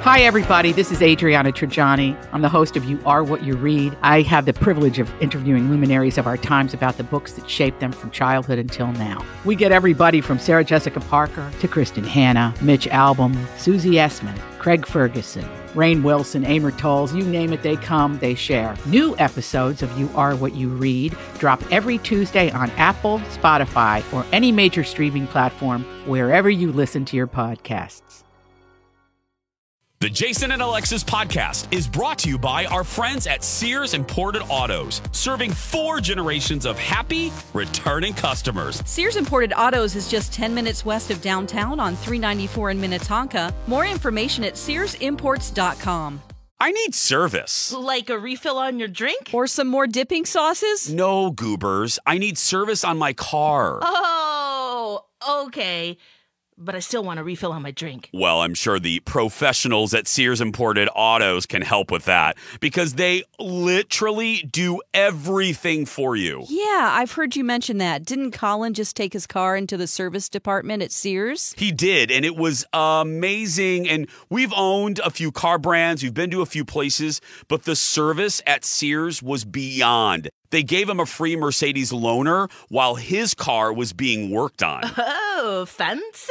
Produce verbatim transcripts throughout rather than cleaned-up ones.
Hi, everybody. This is Adriana Trajani. I'm the host of You Are What You Read. I have the privilege of interviewing luminaries of our times about the books that shaped them from childhood until now. We get everybody from Sarah Jessica Parker to Kristen Hanna, Mitch Albom, Susie Essman, Craig Ferguson, Rainn Wilson, Amor Tolls, you name it, they come, they share. New episodes of You Are What You Read drop every Tuesday on Apple, Spotify, or any major streaming platform wherever you listen to your podcasts. The Jason and Alexis podcast is brought to you by our friends at Sears Imported Autos, serving four generations of happy, returning customers. Sears Imported Autos is just ten minutes west of downtown on three ninety-four in Minnetonka. More information at sears imports dot com. I need service. Like a refill on your drink? Or some more dipping sauces? No, goobers. I need service on my car. Oh, okay. But I still want a refill on my drink. Well, I'm sure the professionals at Sears Imported Autos can help with that because they literally do everything for you. Yeah, I've heard you mention that. Didn't Colin just take his car into the service department at Sears? He did, and it was amazing. And we've owned a few car brands. We've been to a few places, but the service at Sears was beyond. They gave him a free Mercedes loaner while his car was being worked on. Oh, fancy.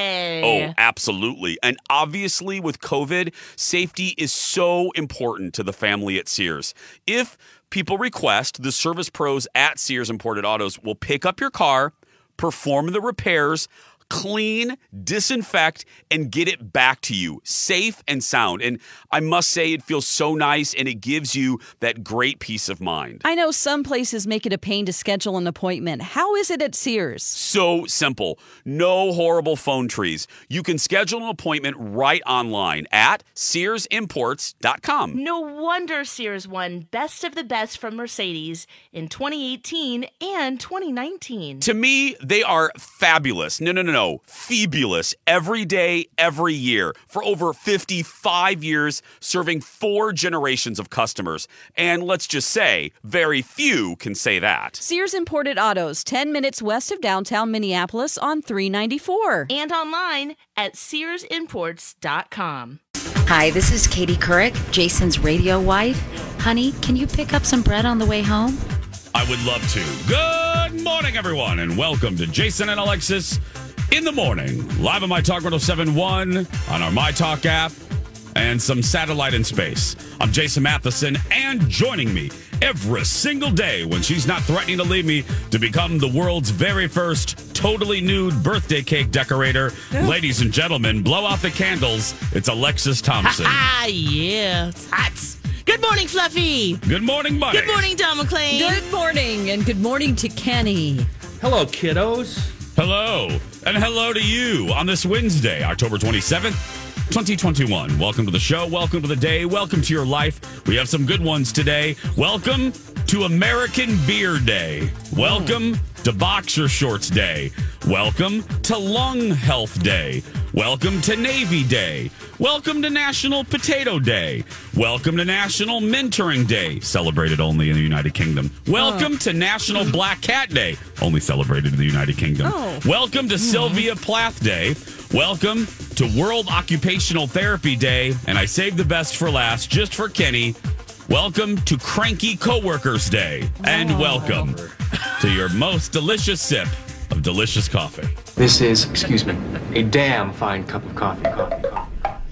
Oh, absolutely. And obviously with COVID, safety is so important to the family at Sears. If people request, the service pros at Sears Imported Autos will pick up your car, perform the repairs, clean, disinfect, and get it back to you safe and sound. And I must say it feels so nice and it gives you that great peace of mind. I know some places make it a pain to schedule an appointment. How is it at Sears? So simple. No horrible phone trees. You can schedule an appointment right online at sears imports dot com. No wonder Sears won Best of the Best from Mercedes in twenty eighteen and twenty nineteen. To me, they are fabulous. No, no, no, no. Fabulous. Every day, every year. For over fifty-five years, serving four generations of customers. And let's just say, very few can say that. Sears Imported Autos, ten minutes west of downtown Minneapolis on three ninety-four. And online at sears imports dot com. Hi, this is Katie Couric, Jason's radio wife. Honey, can you pick up some bread on the way home? I would love to. Good morning, everyone, and welcome to Jason and Alexis in the morning, live on My Talk one oh seven point one, on our My Talk app, and some satellite in space. I'm Jason Matheson, and joining me every single day when she's not threatening to leave me to become the world's very first totally nude birthday cake decorator. Ladies and gentlemen, blow out the candles. It's Alexis Thompson. Ah, yeah. It's hot. Good morning, Fluffy. Good morning, buddy. Good morning, Don McClain. Good morning, and good morning to Kenny. Hello, kiddos. Hello, and hello to you on this Wednesday, October twenty-seventh, twenty twenty-one. Welcome to the show. Welcome to the day. Welcome to your life. We have some good ones today. Welcome to American Beer Day. Welcome to Boxer Shorts Day. Welcome to Lung Health Day. Welcome to Navy Day. Welcome to National Potato Day. Welcome to National Mentoring Day, celebrated only in the United Kingdom. Welcome oh. to National Black Cat Day, only celebrated in the United Kingdom. Oh. Welcome to mm. Sylvia Plath Day. Welcome to World Occupational Therapy Day. And I saved the best for last, just for Kenny. Welcome to Cranky Coworkers Day. And oh. welcome to your most delicious sip of delicious coffee. This is, excuse me, a damn fine cup of coffee, coffee, coffee.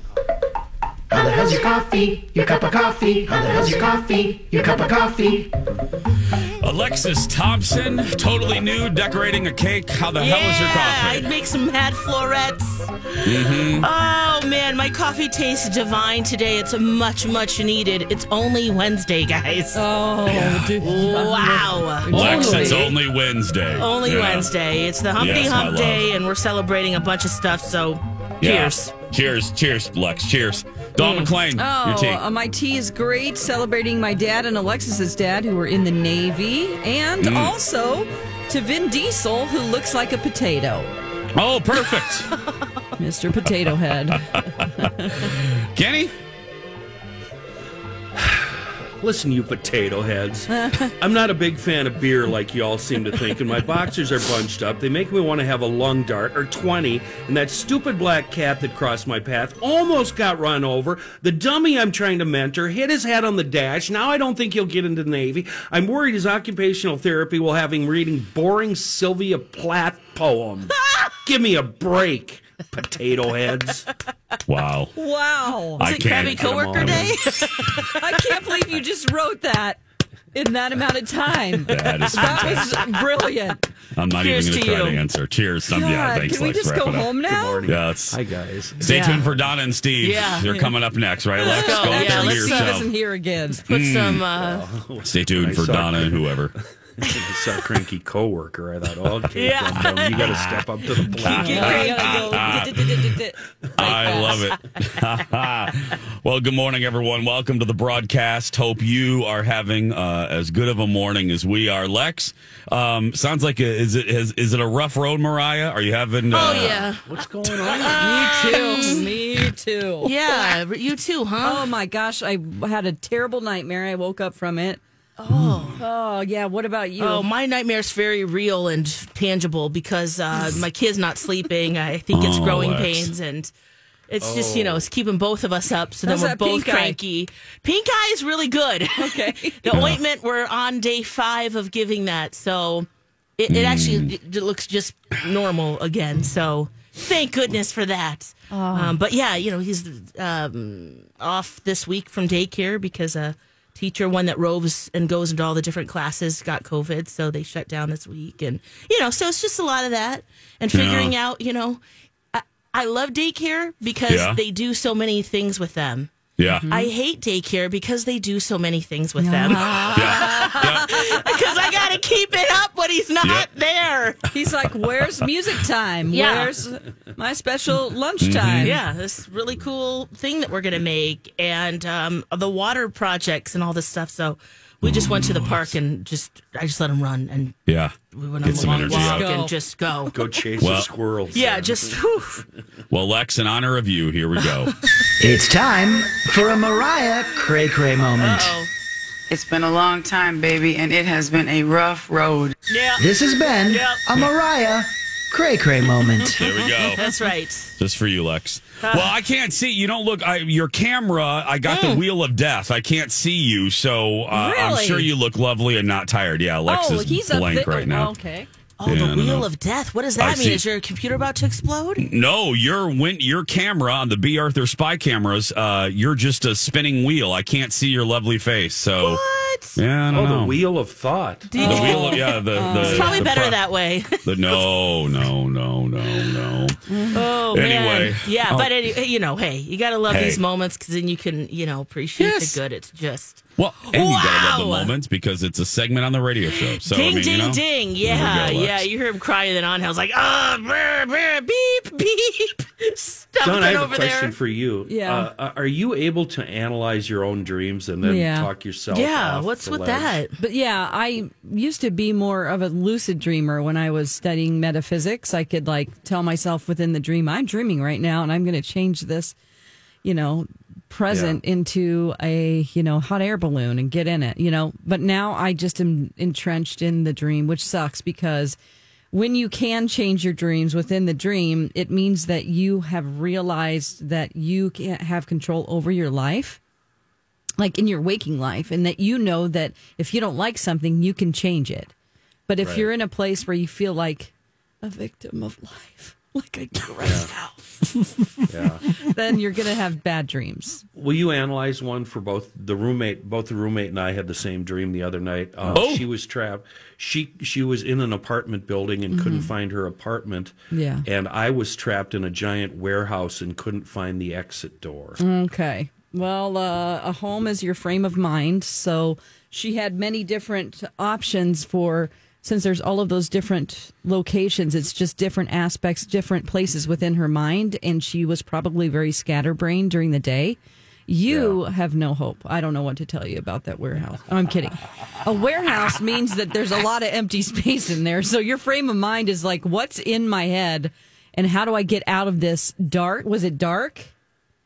How the hell's your coffee? Your cup of coffee. How the hell's your coffee? Your cup of coffee. Alexis Thompson, totally nude, decorating a cake. How the yeah, hell is your coffee? I'd make some mad florets. Mm-hmm. Oh, man, my coffee tastes divine today. It's much, much needed. It's only Wednesday, guys. Oh, yeah. Wow. Lex, it's only Wednesday. Only yeah. Wednesday. It's the Humpty yes, Hump Day, and we're celebrating a bunch of stuff, so yeah. cheers. Cheers. Cheers, Lex. Cheers. Don mm. McClain, oh, your tea. Uh, my tea is great, celebrating my dad and Alexis's dad, who were in the Navy, and mm. also to Vin Diesel, who looks like a potato. Oh, perfect. Mister Potato Head. Kenny? Listen, you potato heads. I'm not a big fan of beer like you all seem to think, and my boxers are bunched up. They make me want to have a lung dart or twenty, and that stupid black cat that crossed my path almost got run over. The dummy I'm trying to mentor hit his head on the dash. Now I don't think he'll get into the Navy. I'm worried his occupational therapy will have him reading boring Sylvia Plath poems. Give me a break, potato heads. Wow. Wow. I Is it can't. Krabby Coworker Day? I can't believe you just wrote that in that amount of time. That is That was brilliant. I'm not Cheers even going to to try to you. answer. Cheers. Some, God, yeah, thanks. can we Lex. just Wrap go it up. home Good now? morning. Yeah, it's, Hi, guys. stay Yeah. tuned for Donna and Steve. Yeah. They're coming up next, right, Lex? Let's go. Go Yeah, listen to let's your Steve show. isn't here again. Put some. Uh, Stay tuned I for saw Donna and Cranky. whoever. I saw cranky coworker. I thought, oh, okay, Yeah. dumb, dumb. You got to step up to the plate. Get cranky. I love it. Well, good morning, everyone. Welcome to the broadcast. Hope you are having uh, as good of a morning as we are. Lex, um, sounds like a, is it is, is it a rough road, Mariah? Are you having? Uh, oh yeah, What's going on? Me too. Me too. yeah. You too, huh? Oh my gosh, I had a terrible nightmare. I woke up from it. Oh. Oh yeah. What about you? Oh, my nightmare's very real and tangible because uh, my kid's not sleeping. I think it's Oh, growing Lex. pains, and it's just, you know, it's keeping both of us up. So How's then we're that both pink eye? cranky. Pink eye is really good. Okay. The ointment, we're on day five of giving that. So it, it actually it, it looks just normal again. So thank goodness for that. Um, but yeah, you know, he's um, off this week from daycare because a teacher, one that roves and goes into all the different classes, got COVID. So they shut down this week. And, you know, so it's just a lot of that and figuring Yeah. out, you know, I, I love daycare because Yeah. they do so many things with them. Yeah. I hate daycare because they do so many things with them. Yeah. Yeah. Because I got to keep it up when he's not Yep. there. He's like, "Where's music time? Yeah. Where's my special lunchtime?" Yeah, this really cool thing that we're going to make and um, the water projects and all this stuff. So we just went to the park and just, I just let him run and Yeah. we went on Get a some long energy walk out. and just go. Go chase Well- the squirrels. Yeah, just, whew. Well, Lex, in honor of you, here we go. It's time for a Mariah Cray Cray moment. Oh, It's been a long time, baby, and it has been a rough road. yeah, This has been Yep. a Mariah Cray Cray moment. There we go. that's right. Just for you, Lex. Well, I can't see. You don't look. I, your camera. I got the wheel of death. I can't see you, so uh, I'm Really? sure you look lovely and not tired. Yeah, Lex Oh, is he's up blank there. right now. Oh, okay. Oh, Yeah, I the don't wheel know. of death. What does I that mean? see. Is your computer about to explode? No, your win- your camera on the B. Arthur spy cameras. Uh, you're just a spinning wheel. I can't see your lovely face. So What? yeah, I don't Oh, know. the wheel of thought. The wheel of, yeah, the, the It's probably the better pro- that way. The, no, no, no, no, no. Oh, Anyway. man. Yeah, Oh. but, any, you know, hey, you got to love Hey. these moments because then you can, you know, appreciate Yes. the good. It's just. Well, and you gotta love the Wow. moments because it's a segment on the radio show. So ding, I mean, ding, you know, ding. there we Yeah, go, Lex. yeah. You hear him crying then on. I was like, ah, brr, brr, beep, beep. Stumping Don, I have a over question there. for you. Yeah. Uh, are you able to analyze your own dreams and then Yeah. talk yourself Yeah, off what's the with ledge? that? But yeah, I used to be more of a lucid dreamer when I was studying metaphysics. I could like tell myself within the dream, I'm dreaming right now and I'm going to change this, you know, present Yeah. into a, you know, hot air balloon and get in it, you know. But now I just am entrenched in the dream, which sucks because when you can change your dreams within the dream, it means that you have realized that you can't have control over your life. Like in your waking life, and that you know that if you don't like something, you can change it. But if Right. you're in a place where you feel like a victim of life, like I do right now, Yeah. then you're going to have bad dreams. Will you analyze one for both the roommate? Both the roommate and I had the same dream the other night. Uh, Oh. She was trapped. She she was in an apartment building and couldn't find her apartment. Yeah. And I was trapped in a giant warehouse and couldn't find the exit door. Okay. Well, uh, a home is your frame of mind. So she had many different options for, since there's all of those different locations, it's just different aspects, different places within her mind. And she was probably very scatterbrained during the day. You have no hope. I don't know what to tell you about that warehouse. Oh, I'm kidding. A warehouse means that there's a lot of empty space in there. So your frame of mind is like, what's in my head and how do I get out of this dark? Was it dark?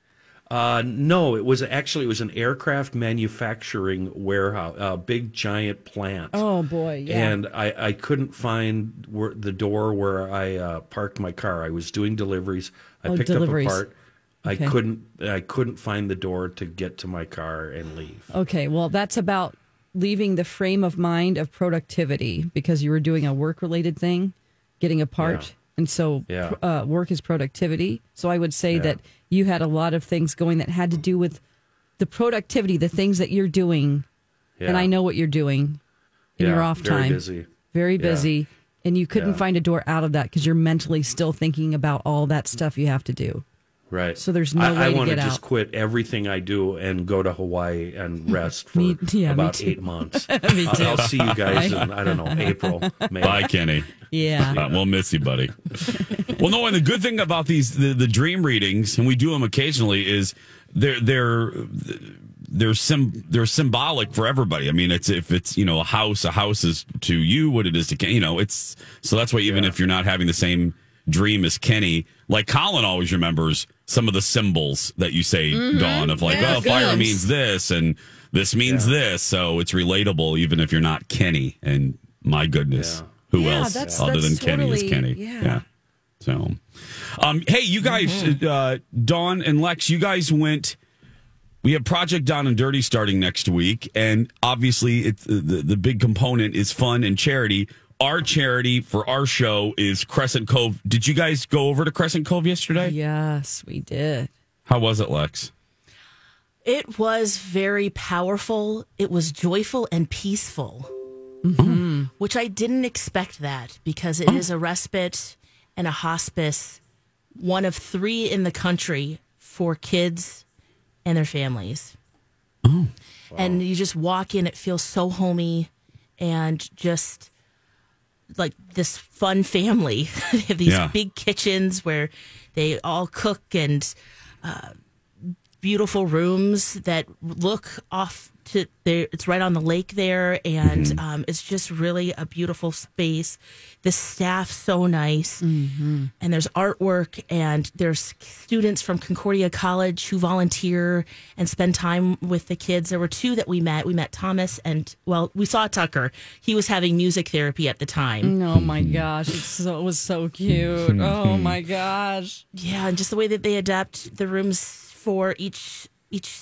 Uh, no, it was actually it was an aircraft manufacturing warehouse, a big giant plant. Oh boy! Yeah. And I, I couldn't find where, the door where I uh, parked my car. I was doing deliveries. I Oh, picked deliveries. up a part. Okay. I couldn't I couldn't find the door to get to my car and leave. Okay, well, that's about leaving the frame of mind of productivity because you were doing a work-related thing, getting a part. Yeah. And so Yeah. uh, work is productivity. So I would say Yeah. that you had a lot of things going that had to do with the productivity, the things that you're doing. Yeah. And I know what you're doing in Yeah, your off very time. busy. Very Yeah. busy. And you couldn't Yeah. find a door out of that because you're mentally still thinking about all that stuff you have to do. Right. So there's no I, way I to want get to just out. quit everything I do and go to Hawaii and rest for Me- yeah, me about too. eight months. Me I'll, too. I'll see you guys in, I don't know, April, May. Bye, Kenny. Yeah. Uh, we'll miss you, buddy. Well, no, and the good thing about these the, the dream readings, and we do them occasionally, is they're they're they're sim they're symbolic for everybody. I mean, it's if it's you know a house, a house is to you what it is to Ken. You know, it's so that's why even Yeah. if you're not having the same dream as Kenny, like Colin always remembers some of the symbols that you say, Dawn, of like, Yeah, well, fire guns. means this and this means Yeah. this, so it's relatable even if you're not Kenny. And my goodness. Yeah. Who Yeah, else that's- other that's than Kenny is totally- Kenny? yeah. So, um, hey, you guys, Mm-hmm. uh, Dawn and Lex, you guys went. We have Project Down and Dirty starting next week, and obviously, it's the the big component is fun and charity. Our charity for our show is Crescent Cove. Did you guys go over to Crescent Cove yesterday? Yes, we did. How was it, Lex? It was very powerful. It was joyful and peaceful, which I didn't expect that because it is a respite and a hospice, one of three in the country for kids and their families. Oh. And you just walk in, it feels so homey and just like this fun family. They have these Yeah. big kitchens where they all cook and uh, beautiful rooms that look off to there. It's right on the lake there, and um, it's just really a beautiful space. The staff so nice, and there's artwork, and there's students from Concordia College who volunteer and spend time with the kids. There were two that we met. We met Thomas, and well, we saw Tucker. He was having music therapy at the time. Oh my gosh, it's so, it was so cute. Oh my gosh. Yeah, and just the way that they adapt the rooms for each each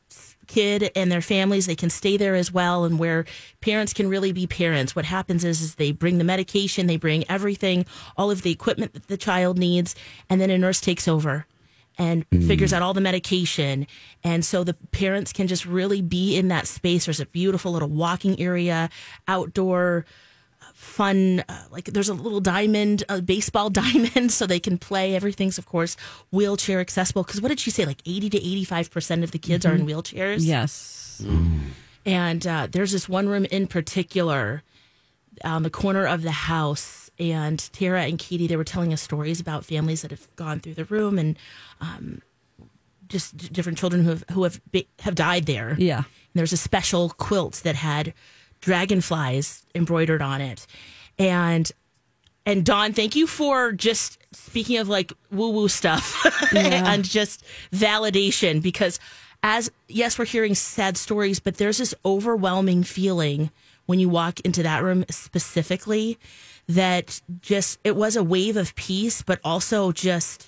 kid and their families, they can stay there as well, and where parents can really be parents. What happens is, is they bring the medication, they bring everything, all of the equipment that the child needs, and then a nurse takes over and figures out all the medication. And so the parents can just really be in that space. There's a beautiful little walking area, outdoor fun, uh, like there's a little diamond, a baseball diamond, so they can play. Everything's, of course, wheelchair accessible. Because what did she say? Like eighty to eighty-five percent of the kids are in wheelchairs? Yes. And uh, there's this one room in particular on the corner of the house. And Tara and Katie, they were telling us stories about families that have gone through the room and um, just d- different children who have, who have, be- have died there. Yeah. And there's a special quilt that had dragonflies embroidered on it. And and Dawn, thank you for just speaking of like woo woo stuff and just validation, because as yes, we're hearing sad stories, but there's this overwhelming feeling when you walk into that room specifically that just it was a wave of peace, but also just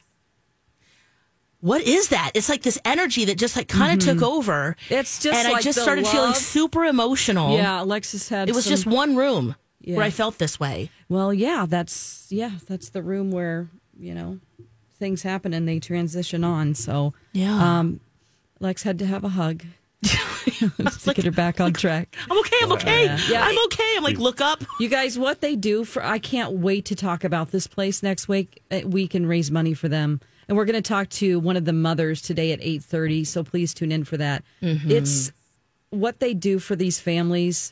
what is that? It's like this energy that just like kind of took over. It's just and I like just the started feeling love. super emotional. Yeah, Alexis had It was some- just one room Yeah. where I felt this way. Well, yeah, that's yeah, that's the room where, you know, things happen and they transition on. So Yeah. um Lex had to have a hug to get her back on track. I'm okay. I'm okay. Yeah. Yeah. I'm okay. I'm like, look up. You guys, what they do for, I can't wait to talk about this place next week. Uh, We can raise money for them. And we're going to talk to one of the mothers today at eight thirty. So please tune in for that. It's what they do for these families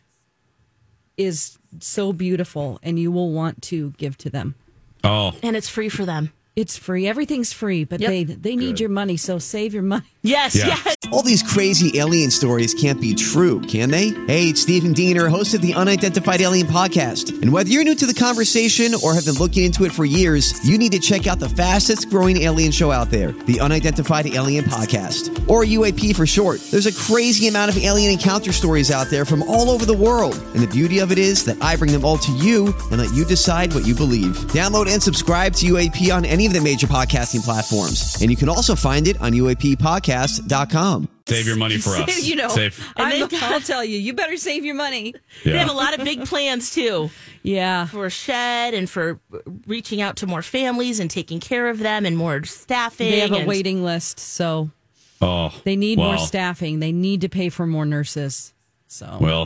is so beautiful, and you will want to give to them. Oh, And it's free for them. It's free. Everything's free, but Yep. they they need your money, so save your money. Yes, Yeah. yes. All these crazy alien stories can't be true, can they? Hey, it's Stephen Diener, host of the Unidentified Alien Podcast. And whether you're new to the conversation or have been looking into it for years, you need to check out the fastest growing alien show out there, the Unidentified Alien Podcast, or U A P for short. There's a crazy amount of alien encounter stories out there from all over the world. And the beauty of it is that I bring them all to you and let you decide what you believe. Download and subscribe to U A P on any of the major podcasting platforms. And you can also find it on U A P podcast dot com. Save your money for us. You know, Save. I'm, they've got- I'll tell you, you better save your money. Yeah. They have a lot of big plans, too, Yeah. for Shed and for reaching out to more families and taking care of them and more staffing. They have a and- waiting list, so Oh, they need more well. staffing. They need to pay for more nurses. So Well,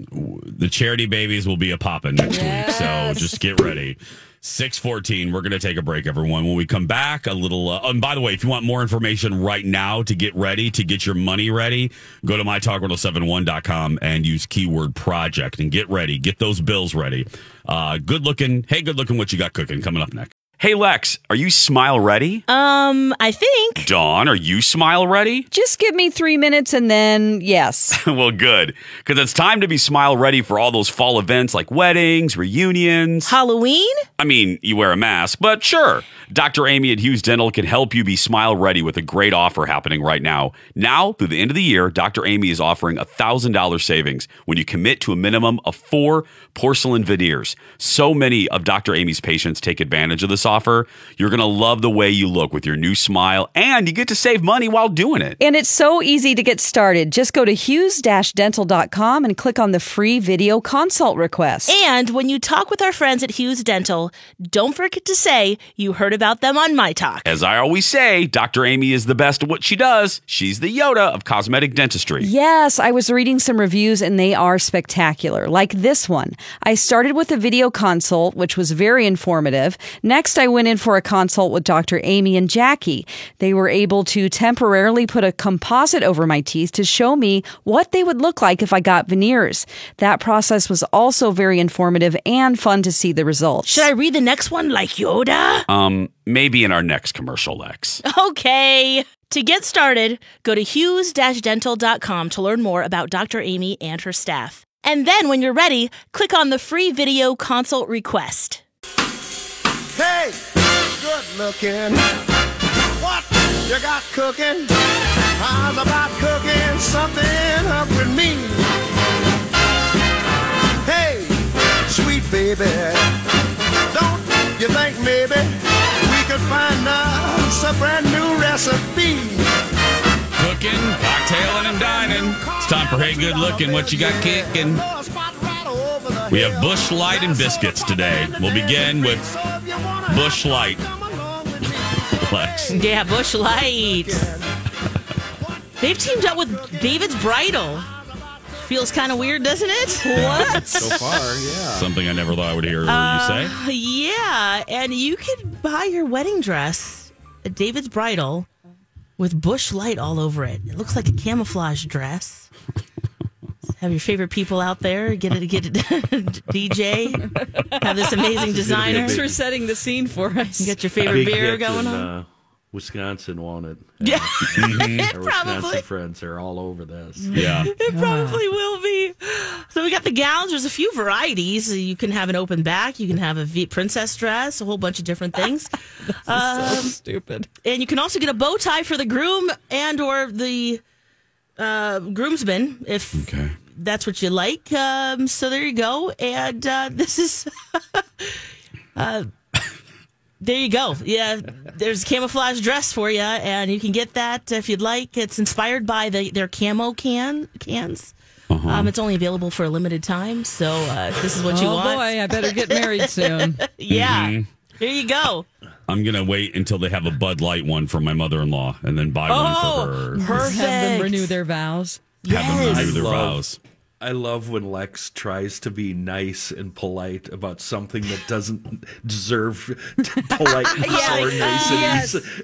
the charity babies will be a poppin' next week, so just get ready. six fourteen, we're going to take a break, everyone. When we come back, a little... Uh, and by the way, if you want more information right now to get ready, to get your money ready, go to my talk one oh seven one dot com and use keyword project and get ready. Get those bills ready. Uh, good looking. Hey, good looking what you got cooking coming up next. Hey, Lex, are you smile ready? Um, I think. Dawn, are you smile ready? just give me three minutes and then yes. Well, good, because it's time to be smile ready for all those fall events like weddings, reunions. Halloween? I mean, you wear a mask, but sure. Doctor Amy at Hughes Dental can help you be smile ready with a great offer happening right now. Now, through the end of the year, Doctor Amy is offering a one thousand dollars savings when you commit to a minimum of four porcelain veneers. So many of Doctor Amy's patients take advantage of this offer. You're going to love the way you look with your new smile, and you get to save money while doing it. And it's so easy to get started. Just go to hughes dash dental dot com and click on the free video consult request. And when you talk with our friends at Hughes Dental, don't forget to say you heard about them on My Talk. As I always say, Doctor Amy is the best at what she does. She's the Yoda of cosmetic dentistry. Yes, I was reading some reviews and they are spectacular, like this one. I started with a video consult, which was very informative. Next, I went in for a consult with Doctor Amy and Jackie. They were able to temporarily put a composite over my teeth to show me what they would look like if I got veneers. That process was also very informative and fun to see the results. Should I read the next one like Yoda? Um, maybe in our next commercial, Lex. Okay. To get started, go to hughes dash dental dot com to learn more about Doctor Amy and her staff. And then when you're ready, click on the free video consult request. Hey, good looking. What you got cooking? How's about cooking something up with me? Hey, sweet baby, don't you think maybe we could find us a brand new recipe? Cooking, cocktailing, and dining. It's time for Hey Good Looking, what you got kicking? We have Bush Light and biscuits today. We'll begin with Bush Light. Lex. Yeah, Bush Light. They've teamed up with David's Bridal. Feels kind of weird, doesn't it? What? So far, yeah. Something I never thought I would hear Uh, you say. Yeah, and you could buy your wedding dress at David's Bridal with Bush Light all over it. It looks like a camouflage dress. Have your favorite people out there get it, get it, D J. Have this amazing designer. Thanks for setting the scene for us. Get your favorite Big beer hit going in, on. Uh, Wisconsin, won't it? Yeah, Our probably. Wisconsin friends are all over this. Yeah. It probably will be. So we got the gowns. There's a few varieties. You can have an open back. You can have a v- princess dress. A whole bunch of different things. um, So stupid. And you can also get a bow tie for the groom and or the uh, groomsman if Okay. that's what you like. Um, so there you go. And uh, this is. uh, There you go. Yeah, there's a camouflage dress for you, and you can get that if you'd like. It's inspired by the, their camo can cans. Uh-huh. Um, it's only available for a limited time, so uh, if this is what you Oh want. boy, I better get married soon. Yeah, Mhm. there you go. I'm going to wait until they have a Bud Light one for my mother-in-law and then buy Oh, one for her. perfect. Have them renew their vows. Have them Yes. renew their I love- vows. I love when Lex tries to be nice and polite about something that doesn't deserve politeness Yeah, or uh,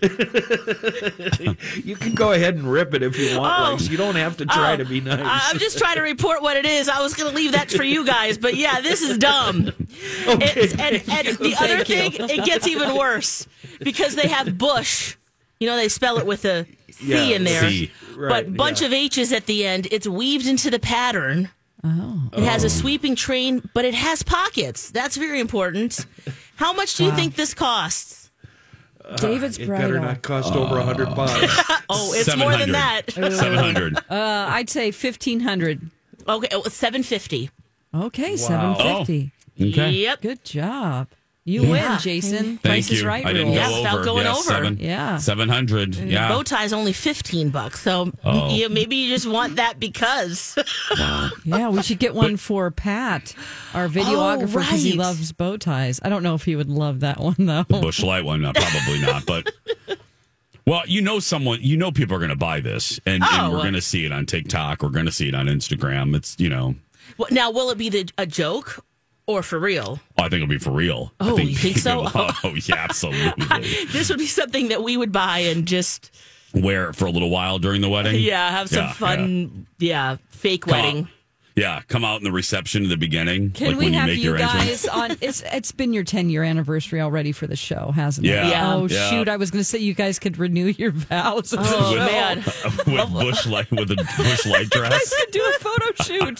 niceness. You can go ahead and rip it if you want, Oh. Lex. You don't have to try Oh, to be nice. I- I'm just trying to report what it is. I was going to leave that for you guys, but yeah, this is dumb. Okay. It's- and and the other Thank you. thing, it gets even worse. because they have Bush. You know, they spell it with a C Yeah, in there. C. Right, but bunch yeah. of H's at the end. It's weaved into the pattern. Oh. It has a sweeping train, but it has pockets. That's very important. How much do you Wow. think this costs? David's It bridal. better not cost over a hundred bucks. Oh, it's more than that. seven hundred. Uh, I'd say fifteen hundred. Okay, oh, seven fifty. Okay, seven fifty. Okay. Yep. Good job. You Yeah. win, Jason. Thank Price you. is right I didn't rules. Yeah, go without over. going yeah, over. Seven, Yeah. seven hundred. Yeah. Bow tie is only fifteen bucks. So Oh. you, maybe you just want that because. Yeah, we should get one for Pat, our videographer, because he right. loves bow ties. I don't know if he would love that one, though. Bush Light one, uh, probably not. But well, you know, someone, you know, people are going to buy this, and, Oh. and we're going to see it on TikTok. We're going to see it on Instagram. It's you know, Well, now, will it be the, a joke or for real? I think it'll be for real. I Oh, you think so? people- Oh, yeah, absolutely. This would be something that we would buy and just, Wear it for a little while during the wedding. yeah, have some Yeah, fun, yeah, fake Come wedding. out- Yeah, come out in the reception at the beginning. Can like we when you have make you your guys entrance. on? It's it's been your ten year anniversary already for the show, hasn't it? Yeah. Yeah. Oh Yeah. shoot! I was going to say you guys could renew your vows. Oh, With- man. with bush light with a bush light You dress. guys could do a photo shoot.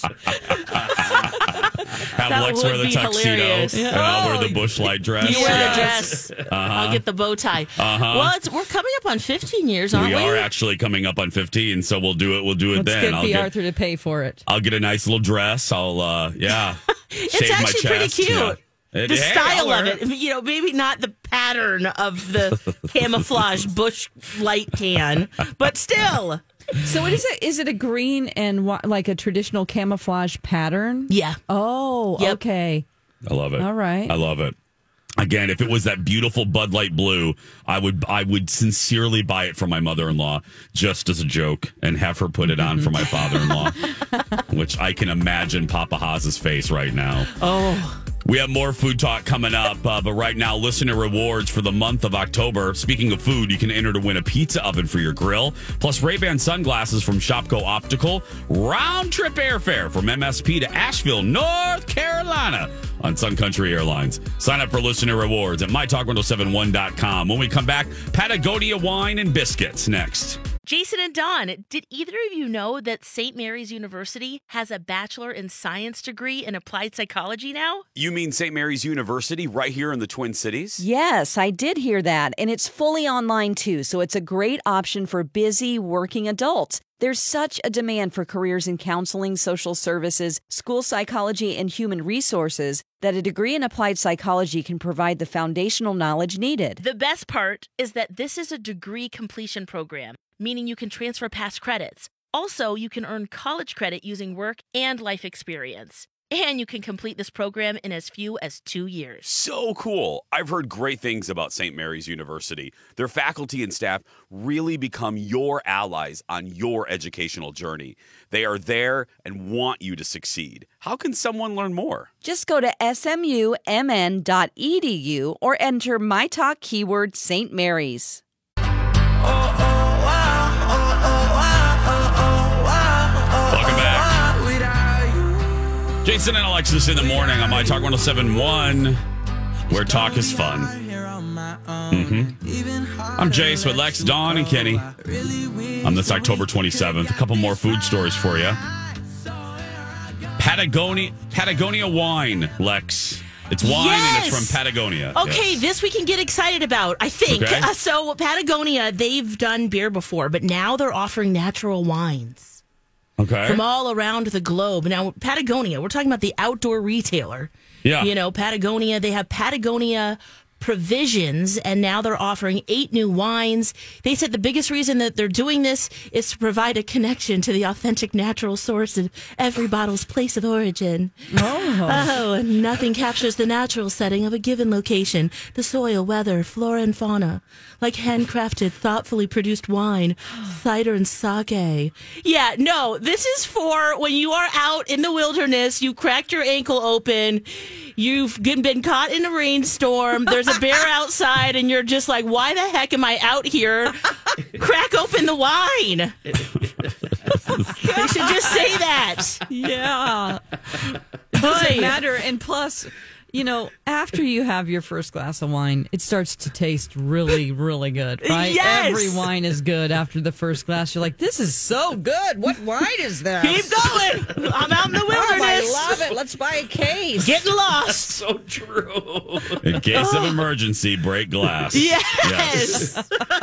Have That Lex would wear the be tuxedo, hilarious. and I'll wear the bush light dress. You wear Yeah. the dress. I'll get the bow tie. Uh-huh. Well, it's, we're coming up on fifteen years, aren't We we? are actually coming up on fifteen, so we'll do it. We'll do it Let's then. get I'll B. get, Arthur to pay for it. I'll get a nice little dress. I'll, uh, yeah. It's shave my actually pretty chest. cute. Yeah. It- The hey, style I'll of wear it, you know, maybe not the pattern of the camouflage bush light can, but still. So it is it is it a green and whi- like a traditional camouflage pattern? Yeah. Oh, Yep. okay. I love it. All right. I love it. Again, if it was that beautiful Bud Light blue, I would I would sincerely buy it for my mother-in-law just as a joke and have her put it on for my father-in-law, which I can imagine Papa Haas's face right now. Oh. We have more food talk coming up, uh, but right now, listener rewards for the month of October. Speaking of food, you can enter to win a pizza oven for your grill, plus Ray-Ban sunglasses from Shopko Optical, round-trip airfare from M S P to Asheville, North Carolina on Sun Country Airlines. Sign up for listener rewards at my talk ten seventy-one dot com. When we come back, Patagonia wine and biscuits next. Jason and Dawn, did either of you know that Saint Mary's University has a Bachelor in Science degree in Applied Psychology now? You mean Saint Mary's University right here in the Twin Cities? Yes, I did hear that. And it's fully online too, so it's a great option for busy working adults. There's such a demand for careers in counseling, social services, school psychology, and human resources that a degree in applied psychology can provide the foundational knowledge needed. The best part is that this is a degree completion program, meaning you can transfer past credits. Also, you can earn college credit using work and life experience. And you can complete this program in as few as two years. So cool. I've heard great things about Saint Mary's University. Their faculty and staff really become your allies on your educational journey. They are there and want you to succeed. How can someone learn more? Just go to S M U M N dot E D U or enter my talk keyword Saint Mary's. Welcome back. Jason and Alexis in the morning on My Talk ten seventy-one, where talk is fun. Mm-hmm. I'm Jace with Lex, Dawn, and Kenny on this October twenty-seventh. A couple more food stories for you. Patagonia, Patagonia wine, Lex. It's wine Yes! and it's from Patagonia. Okay, Yes. this we can get excited about, I think. Okay. Uh, so, Patagonia, they've done beer before, but now they're offering natural wines Okay. from all around the globe. Now, Patagonia, we're talking about the outdoor retailer. Yeah. You know, Patagonia, they have Patagonia Provisions, and now they're offering eight new wines. They said the biggest reason that they're doing this is to provide a connection to the authentic natural source of every bottle's place of origin. Oh. Oh, and nothing captures the natural setting of a given location, the soil, weather, flora, and fauna, like handcrafted, thoughtfully produced wine, cider, and sake. Yeah, no, this is for when you are out in the wilderness, you cracked your ankle open, you've been caught in a rainstorm, there's a bear outside, and you're just like, why the heck am I out here? Crack open the wine. They should just say that. Yeah. It doesn't Boy. matter. And plus, you know, after you have your first glass of wine, it starts to taste really, really good, right? Yes! Every wine is good after the first glass. You're like, this is so good. What wine is this? Keep going. I'm out in the Oh, wilderness. I love it. Let's buy a case. Getting lost. So true. In case of emergency, break glass. Yes.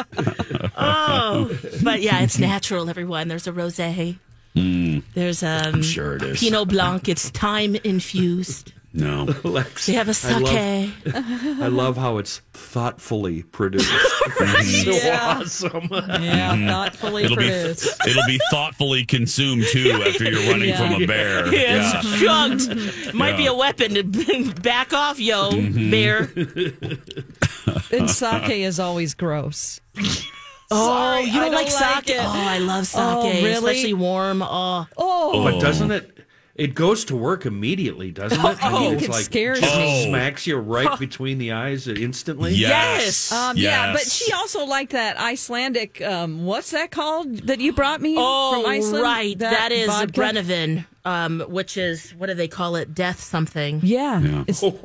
Oh, but yeah, it's natural. Everyone, there's a rosé. Mm, There's um, I'm sure it is. Pinot Blanc. It's thyme infused. No. Lex, They have a I sake. love, I love how it's thoughtfully produced. It's so Yeah. awesome. Yeah, thoughtfully It'll be produced. it'll be thoughtfully consumed too after you're running Yeah. from a bear. Yeah, it's chugged. Might be Yeah. a weapon to back off, yo, bear. And sake is always gross. Oh, Sorry, you don't, I don't like like sake? it. Oh, I love sake, Oh, really? especially warm. Oh, Oh, But doesn't it? It goes to work immediately, doesn't it? I Oh, it's it like scares just me. smacks you right between the eyes instantly. Yes. Um, Yeah, but Yes. she also liked that Icelandic. Um, what's that called that you brought me oh, from Iceland? right. that is vodka? Brennivin, um, which is what do they call it? Death something. Yeah, Yeah. It's, Yeah.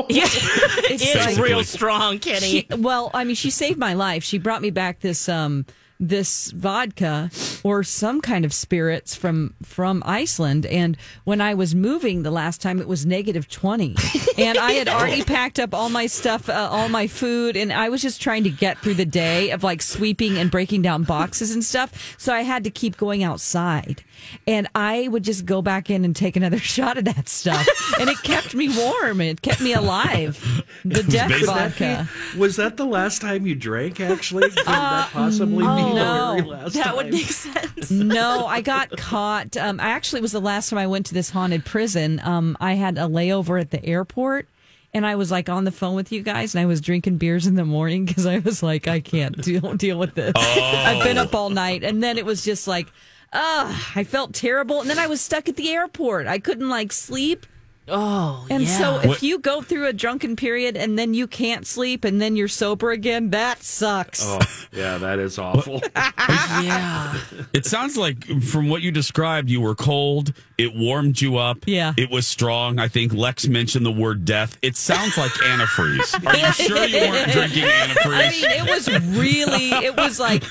it's it's like- real strong, Kenny. She, well, I mean, she saved my life. She brought me back this um this vodka or some kind of spirits from from Iceland, and when I was moving the last time, it was negative twenty, and I had already packed up all my stuff, uh, all my food, and I was just trying to get through the day of like sweeping and breaking down boxes and stuff. So I had to keep going outside, and I would just go back in and take another shot of that stuff, and it kept me warm. It kept me alive. The death basically- vodka. Was that the last time you drank? Actually, could that possibly be the no. very last That time? would make sense. No, I got caught. Um, I actually it was the last time I went to this haunted prison. Um, I had a layover at the airport, and I was like on the phone with you guys, and I was drinking beers in the morning because I was like, I can't deal deal with this. I've been up all night, and then it was just like, ah, I felt terrible, and then I was stuck at the airport. I couldn't like sleep. Oh, And yeah. so if you go through a drunken period and then you can't sleep and then you're sober again, that sucks. Oh, yeah, that is awful. yeah. It sounds like from what you described, you were cold. It warmed you up. Yeah. It was strong. I think Lex mentioned the word death. It sounds like antifreeze. Are you sure you weren't drinking antifreeze? I mean, it was really, it was like,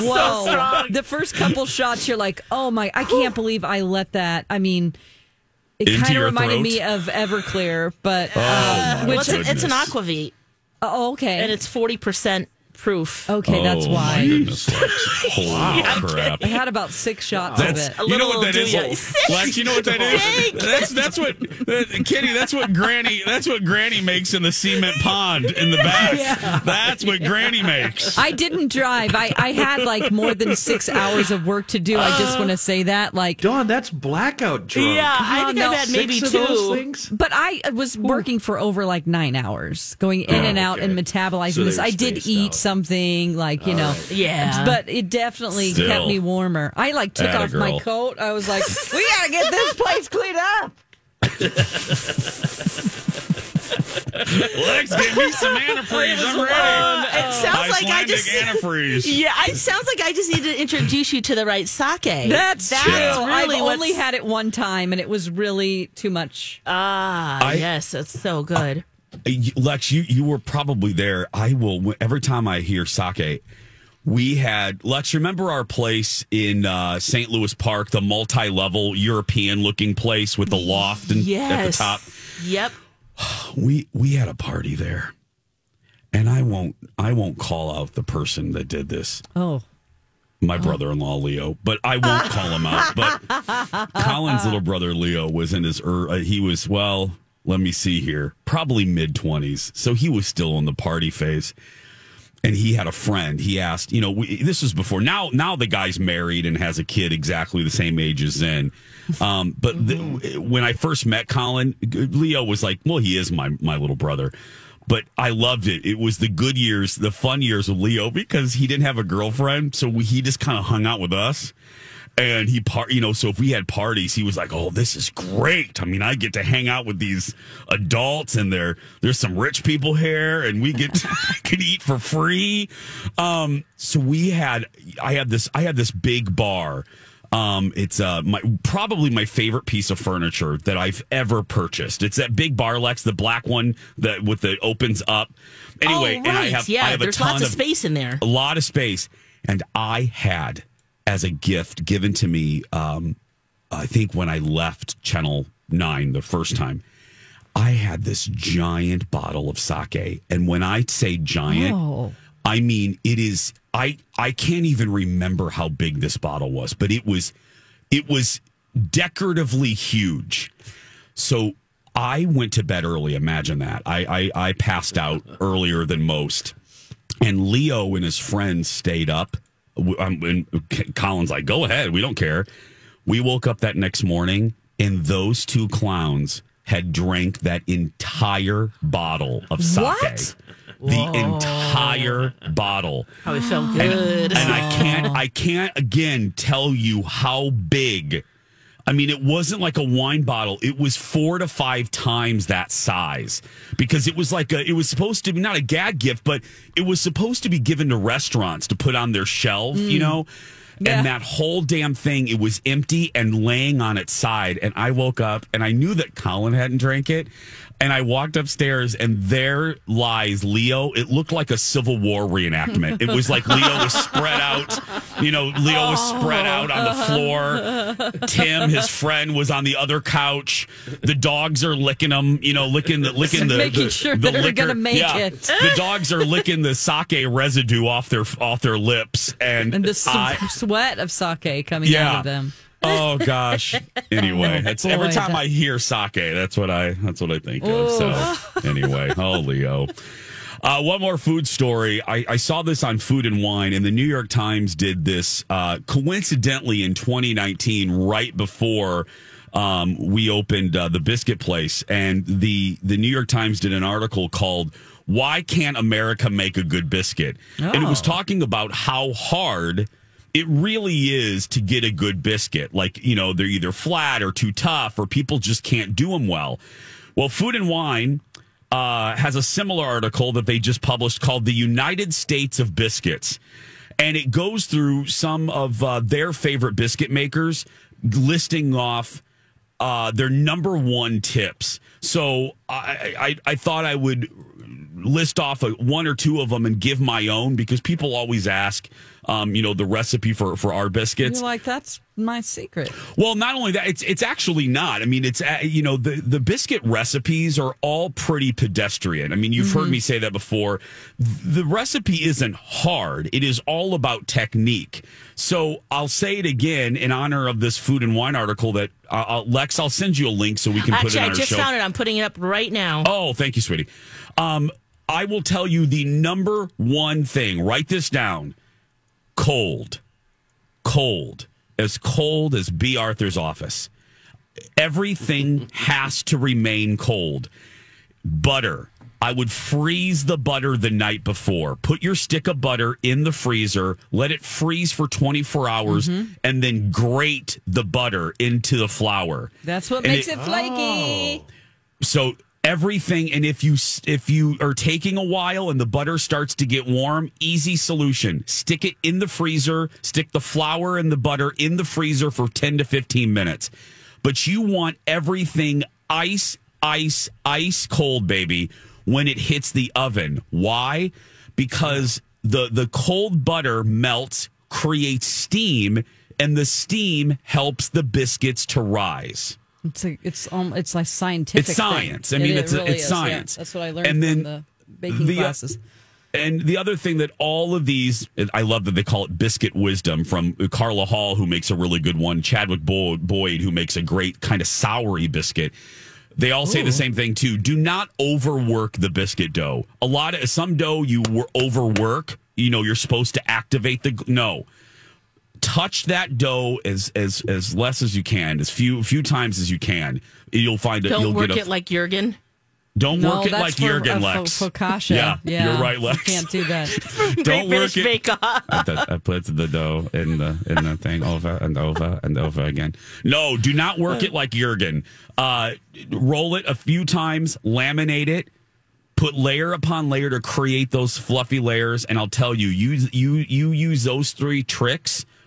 whoa. The first couple shots, you're like, oh my, I can't believe I let that. I mean, it Into kind of your reminded throat? me of Everclear, but Oh, uh, my Well, which, it's, a, it's an goodness. aquavit, oh, okay. and it's forty percent proof. okay, that's Oh, why. my goodness, Lex. Holy crap. I had about six shots That's, of it. you know little what that is, do ya. Lex. You know what that is. That's that's what uh, Kitty. That's what Granny. That's what Granny makes in the cement pond in the back. That's what Granny makes. I didn't drive. I, I had like more than six hours of work to do. I just want to say that. Like, Dawn, that's blackout drunk. Yeah, I Oh, think no, I've had maybe Six two. of those things? but I was working for over like nine hours, going in Oh, and out okay. and metabolizing So they this. were I did spaced eat out. something like, you know, Yeah. but it definitely Still. kept me warmer. I like took Atta off my girl. coat. I was like, we got to get this place cleaned up. Lex, give me some antifreeze. I'm ready. Uh, it sounds like I Icelandic just antifreeze. Yeah, it sounds like I just need to introduce you to the right sake. That's That's true. really I've what's- only had it one time, and it was really too much. Ah, I- yes, it's so good. Uh, Lex, you, you were probably there. I will, every time I hear sake, we had, Lex, remember our place in uh, Saint Louis Park, the multi level European looking place with the loft and, at the Yes. top? Yep. We we had a party there. And I won't I won't call out the person that did this. Oh. My brother-in-law Leo, but I won't call him out. But Colin's little brother Leo was in his er, uh, he was well, let me see here, probably mid twenties. So he was still in the party phase. And he had a friend. He asked, you know, we, this was before. Now, now the guy's married and has a kid exactly the same age as Zen. Um, but the, when I first met Colin, Leo was like, well, he is my my little brother. But I loved it. It was the good years, the fun years with Leo because he didn't have a girlfriend, so we, he just kind of hung out with us. And he part, you know, so if we had parties, he was like, "Oh, this is great. I mean, I get to hang out with these adults, and there, there's some rich people here, and we get to, can eat for free." Um, so we had, I had this, I had this big bar Um, it's uh, my probably my favorite piece of furniture that I've ever purchased. It's that big Barlex, the black one that with the opens up. Anyway, oh, right. and I have yeah, I have there's a ton lots of of space in there. A lot of space, and I had as a gift given to me. Um, I think when I left Channel Nine the first time, I had this giant bottle of sake, and when I say giant, Oh. I mean it is. I I can't even remember how big this bottle was, but it was it was decoratively huge. So I went to bed early. Imagine that. I I, I passed out earlier than most, and Leo and his friends stayed up. Um, and Colin's like, "Go ahead, we don't care." We woke up that next morning, and those two clowns had drank that entire bottle of sake. What? The Whoa. entire bottle. How it felt And, good. and I can't I can't again tell you how big. I mean, it wasn't like a wine bottle. It was four to five times that size because it was like a, it was supposed to be not a gag gift, but it was supposed to be given to restaurants to put on their shelf, mm. you know? Yeah. And that whole damn thing, it was empty and laying on its side. And I woke up and I knew that Colin hadn't drank it. And I walked upstairs and there lies Leo. It looked like a Civil War reenactment. It was like Leo was spread out. You know, Leo was spread out on the floor. Tim, his friend, was on the other couch. The dogs are licking him, you know, licking the licking the making the, sure the they're liquor. gonna make yeah. it. The dogs are licking the sake residue off their off their lips and, And the s- I, sweat of sake coming Yeah. out of them. Oh gosh. Anyway, that's Boy, every time that- I hear sake, that's what I that's what I think of. So anyway, oh Leo. Uh, one more food story. I, I saw this on Food and Wine, and the New York Times did this uh, coincidentally in twenty nineteen, right before um, we opened uh, the biscuit place. And the the New York Times did an article called "Why Can't America Make a Good Biscuit?" Oh. And it was talking about how hard it really is to get a good biscuit. Like, you know, they're either flat or too tough or people just can't do them well. Well, Food and Wine uh, has a similar article that they just published called The United States of Biscuits. And it goes through some of uh, their favorite biscuit makers, listing off uh, their number one tips. So I, I, I thought I would list off a, one or two of them and give my own because people always ask, um, you know, the recipe for, for our biscuits. You're like, that's my secret. Well, not only that, it's it's actually not. I mean, it's, uh, you know, the, the biscuit recipes are all pretty pedestrian. I mean, you've Mm-hmm. heard me say that before. The recipe isn't hard. It is all about technique. So I'll say it again in honor of this Food and Wine article that, uh, I'll, Lex, I'll send you a link so we can Actually, put it on I our just show. found it. I'm putting it up right now. Oh, thank you, sweetie. Um, I will tell you the number one thing. Write this down. Cold. Cold. As cold as B. Arthur's office. Everything has to remain cold. Butter. I would freeze the butter the night before. Put your stick of butter in the freezer, let it freeze for twenty-four hours, Mm-hmm. and then grate the butter into the flour. That's what And makes it, flaky. So everything, and if you if you are taking a while and the butter starts to get warm, easy solution. Stick it in the freezer, stick the flour and the butter in the freezer for ten to fifteen minutes. But you want everything ice, ice, ice cold, baby, when it hits the oven. Why? Because the the cold butter melts, creates steam, and the steam helps the biscuits to rise. It's a, it's um, it's like scientific. It's science. thing. I mean, It- it's it really it's is, science. yeah. That's what I learned And then from the baking the- classes. And the other thing that all of these, I love that they call it biscuit wisdom from Carla Hall, who makes a really good one, Chadwick Bo- Boyd, who makes a great kind of soury biscuit. They all say Ooh. the same thing too. Do not overwork the biscuit dough. A lot of some dough you wor- overwork. You know, you're supposed to activate the no. Touch that dough as as as less as you can, as few few times as you can. You'll find that Don't you'll work get a, it like Jurgen. Don't No, work it that's like for, Jurgen, uh, Lex. for focaccia. Yeah, Yeah, you're right, Lex. You can't do that. Don't work British it. Bake Off. I, th- I put the dough in the in the thing over and over and over again. No, do not work it like Jurgen. Uh, roll it a few times, laminate it, put layer upon layer to create those fluffy layers. And I'll tell you, you you you use those three tricks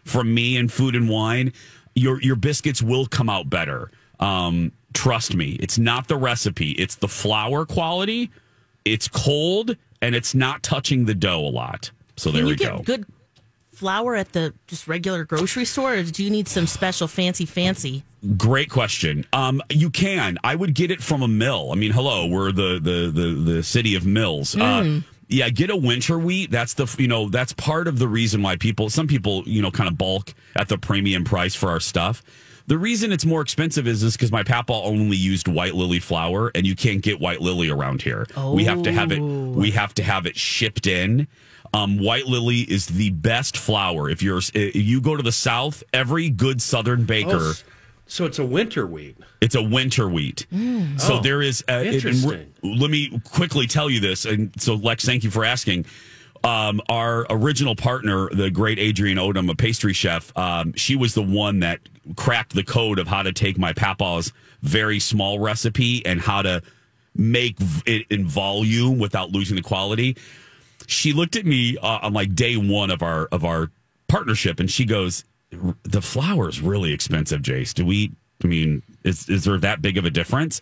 from me in Food and Wine, your your biscuits will come out better. Um, trust me, it's not the recipe; it's the flour quality. It's cold and it's not touching the dough a lot. So Can there you we get go. Good flour at the just regular grocery store, or do you need some special fancy fancy? Great question. Um, you can. I would get it from a mill. I mean, hello, we're the the the, the city of mills. Mm. Uh, yeah, get a winter wheat. That's the you know that's part of the reason why people some people you know kind of bulk at the premium price for our stuff. The reason it's more expensive is is because my papa only used white lily flour, and you can't get white lily around here. Oh. We have to have it. We have to have it shipped in. Um, white lily is the best flour. If you're if you go to the South, every good Southern baker. Oh, so it's a winter wheat. It's a winter wheat. Mm. So Oh, there is. Uh, interesting. and let me quickly tell you this. And so, Lex, thank you for asking. Um, our original partner, the great Adrienne Odom, a pastry chef, um, she was the one that cracked the code of how to take my papa's very small recipe and how to make it in volume without losing the quality. She looked at me uh, on like day one of our of our partnership, and she goes, "The flour is really expensive, Jace. Do we? I mean, is is there that big of a difference?"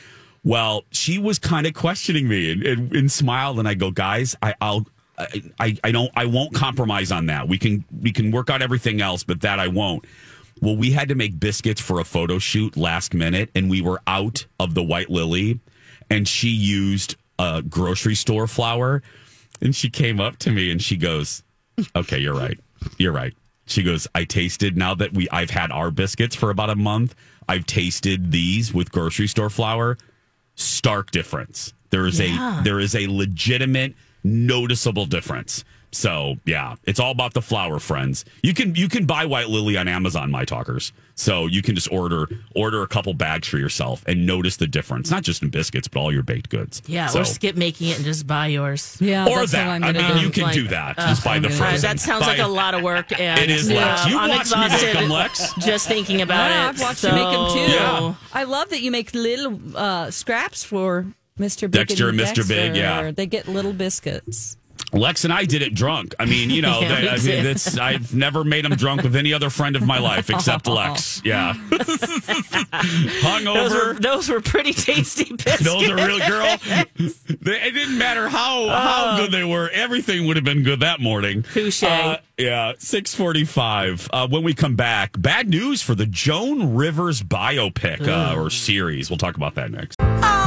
Well, she was kind of questioning me and, and, and smiled, and I go, "Guys, I, I'll." I, I don't I won't compromise on that. We can we can work out everything else, but that I won't. Well, we had to make biscuits for a photo shoot last minute, and we were out of the white lily, and she used a grocery store flour, and she came up to me and she goes, "Okay, you're right. You're right." She goes, "I tasted now that we I've had our biscuits for about a month. I've tasted these with grocery store flour. Stark difference. There is Yeah. a there is a legitimate noticeable difference." So yeah, it's all about the flour, friends. You can you can buy white lily on Amazon, my talkers. So you can just order order a couple bags for yourself and notice the difference, not just in biscuits, but all your baked goods. Yeah, so, or skip making it and just buy yours. Yeah, or that's that. what I'm I gonna mean, do. you can Like, do that. uh, just buy the okay. frozen. Uh, that sounds Buy- like a lot of work. And, It is, Lex. uh, You I'm watched me make exhausted them, Lex. just thinking about Yeah, it. I've watched so, you make them too. Yeah. I love that you make little uh, scraps for Mister Big Dexter and Mister Big, Dexter. yeah. They get little biscuits. Lex and I did it drunk. I mean, you know, Yeah, they, we I mean, did. that's, I've never made him drunk with any other friend of my life except Lex. Yeah. Hungover. Those were, those were pretty tasty biscuits. Those are real, girl. They, it didn't matter how how good they were. Everything would have been good that morning. Touche. Uh, yeah, six forty-five. Uh, when we come back, bad news for the Joan Rivers biopic uh, or series. We'll talk about that next.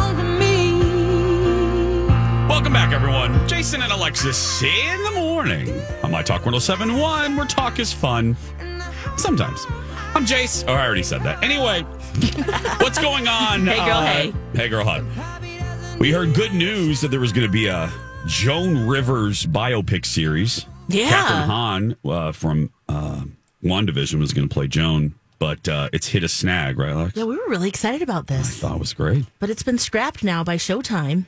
Welcome back, everyone. Jason and Alexis in the morning on My Talk one oh seven point one, where talk is fun. Sometimes. I'm Jace. Oh, I already said that. Anyway, what's going on? Hey, girl, uh, hey. Hey, girl, hi. We heard good news that there was going to be a Joan Rivers biopic series. Yeah. Catherine Hahn uh, from uh, WandaVision was going to play Joan, but uh, it's hit a snag, right, Alex? Yeah, we were really excited about I this. thought it was great. But it's been scrapped now by Showtime.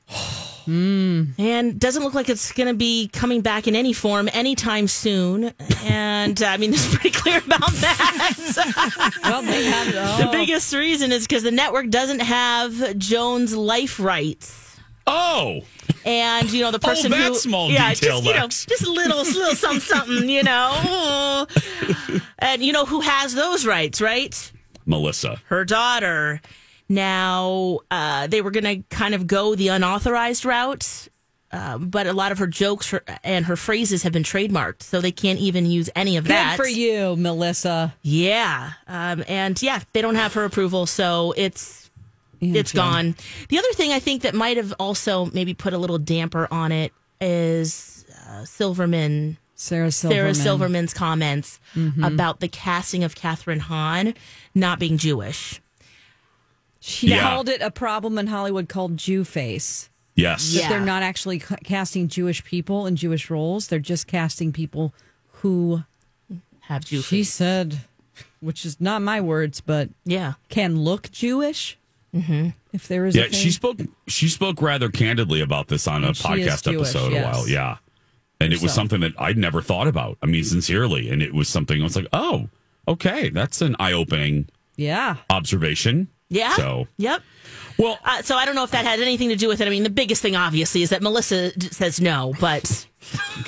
And doesn't look like it's going to be coming back in any form anytime soon. And uh, I mean, it's pretty clear about that. Well, they have it all. The biggest reason is because the network doesn't have Joan's life rights. Oh! And you know the person that who, small yeah, detail, just you know, Lex. just a little, little something, something, you know. And you know who has those rights, right? Melissa. Her daughter. Now, uh, they were going to kind of go the unauthorized route, uh, but a lot of her jokes her, and her phrases have been trademarked, so they can't even use any of Good that. for you, Melissa. Yeah, um, and yeah, they don't have her approval, so it's it's Yeah. gone. The other thing I think that might have also maybe put a little damper on it is uh, Silverman. Sarah Silverman. Sarah Silverman's comments Mhm. about the casting of Catherine Hahn not being Jewish. She Yeah. called it a problem in Hollywood called Jew face. Yes. That Yeah. they're not actually ca- casting Jewish people in Jewish roles. They're just casting people who Have Jew she face. said, which is not my words, but Yeah. can look Jewish. Mm-hmm. If there is Yeah, a thing. she spoke. She spoke rather candidly about this on a And she is podcast Jewish, episode yes. a while. Yeah, and it was So. something that I'd never thought about. I mean, sincerely, and it was something I was like, "Oh, okay, that's an eye-opening Yeah. observation." Yeah. So, Yep. well, Uh, so I don't know if that had anything to do with it. I mean, the biggest thing, obviously, is that Melissa d- says no, but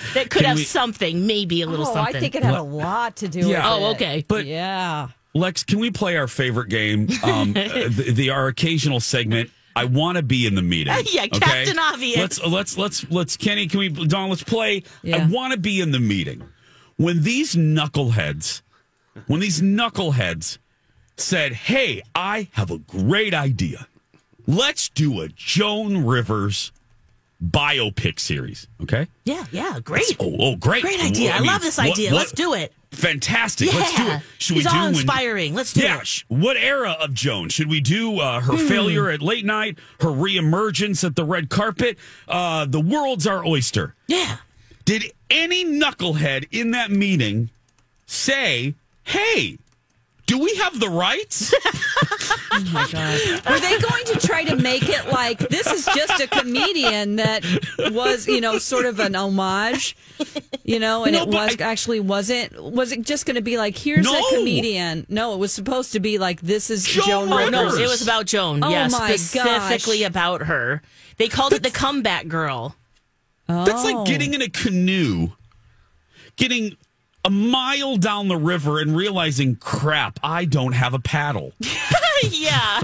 that could Can have we- something, maybe a little Oh, something. I think it had a lot to do Yeah. with it. Oh, okay. But yeah. Lex, can we play our favorite game? Um, the, the our occasional segment. I want to be in the meeting. Yeah, okay? Captain Obvious. Let's let's let's let's Kenny. Can we Dawn? Let's play. Yeah. I want to be in the meeting. When these knuckleheads, when these knuckleheads said, "Hey, I have a great idea. Let's do a Joan Rivers biopic series." Okay. Yeah, yeah, great. Oh, oh, great. Great idea. Well, I, mean, love this what- idea. what- Let's do it. Fantastic. Yeah. Let's do it. Should He's we do all when- inspiring. Let's do yeah. it. sh- What era of Joan? Should we do uh, her Hmm. failure at late night, her reemergence at the red carpet? Uh, the world's our oyster. Yeah. Did any knucklehead in that meeting say, "Hey, do we have the rights?" Oh my God. Were they going to try to make it like this is just a comedian that was, you know, sort of an homage, you know, and No, it but was I- actually wasn't, was it just going to be like, here's No. a comedian? No, it was supposed to be like, this is Joan Joan Oh, Rivers. no, Rivers. it was about Joan. Oh, yeah, my specifically gosh. about her. They called it the comeback girl. That's Oh. like getting in a canoe, getting a mile down the river and realizing, crap, I don't have a paddle. Yeah.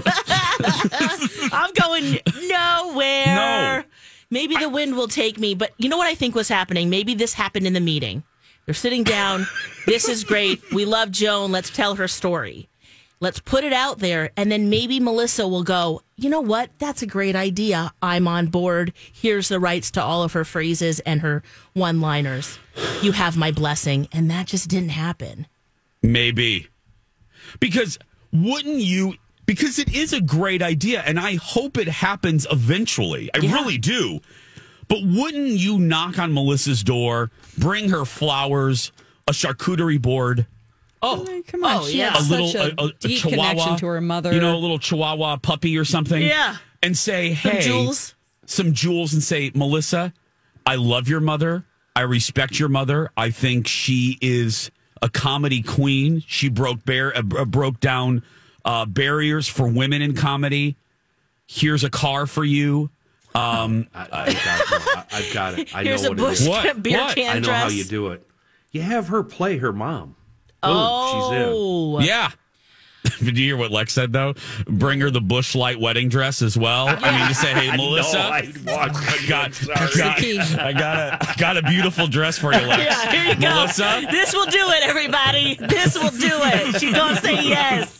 I'm going nowhere. No. Maybe the wind will take me. But you know what I think was happening? Maybe this happened in the meeting. They're sitting down. This is great. We love Joan. Let's tell her story. Let's put it out there. And then maybe Melissa will go, you know what? That's a great idea. I'm on board. Here's the rights to all of her phrases and her one-liners. You have my blessing. And that just didn't happen. Maybe. Because wouldn't you? Because it is a great idea, and I hope it happens eventually. I Yeah. really do. But wouldn't you knock on Melissa's door, bring her flowers, a charcuterie board, Oh, Come on, oh, she yeah. has a little such a, a, a, a deep chihuahua, connection to her mother. you know, a little chihuahua puppy or something? Yeah. And say, Some hey, jewels. some jewels, and say, Melissa, I love your mother. I respect your mother. I think she is a comedy queen. She broke bear, uh, broke down uh, barriers for women in comedy. Here's a car for you. Um, I, I got it. No, I, I've got it. I Here's know a what bush it is. What? beer What? can I know dress. how you do it. You have her play her mom. Boom, Oh, she's in. yeah. Did you hear what Lex said, though? Bring her the Bush Light wedding dress as well. I mean, to say, hey, I know, Melissa, I watched I got, it. I Sorry. got, I got a, got a beautiful dress for you, Lex. Yeah, here you go. Melissa, This will do it, everybody. This will do it. She's going to say yes.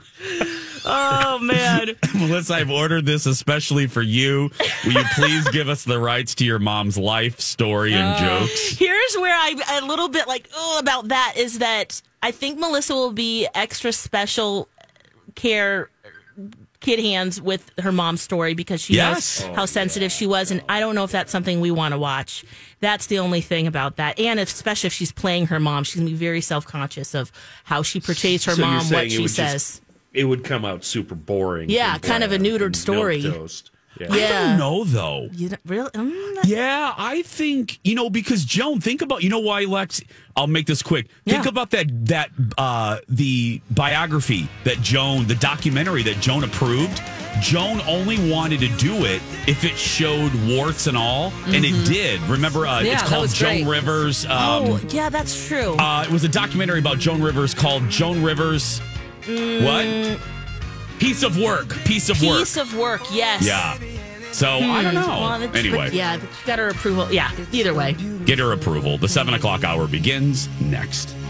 Oh, man. Melissa, I've ordered this especially for you. Will you please give us the rights to your mom's life story and jokes? Here's where I'm a little bit like, oh, about that is that I think Melissa will be extra special care kid hands with her mom's story because she Yes. knows how sensitive she was. And I don't know if that's something we want to watch. That's the only thing about that. And if, especially if she's playing her mom, she's going to be very self-conscious of how she portrays her So you're mom, saying what it she would says. just- it would come out super boring. Yeah, and kind of a bland neutered and story. milquetoast. Yeah. I Yeah. don't know, though. You don't, really? Mm, Yeah, I think, you know, because Joan, think about, you know why, Lex? I'll make this quick. Think Yeah. about that, that, uh, the biography that Joan, the documentary that Joan approved. Joan only wanted to do it if it showed warts and all, and it did. Remember, uh, Yeah, it's that called was Joan great. Rivers. Um, oh, yeah, that's true. uh, it was a documentary about Joan Rivers called Joan Rivers. What? Piece of work. Piece of work. Piece of work, yes. Yeah. So I don't know. Well, that's- Anyway, yeah, but you got her approval. Yeah, either way. get her approval. The seven o'clock hour begins next.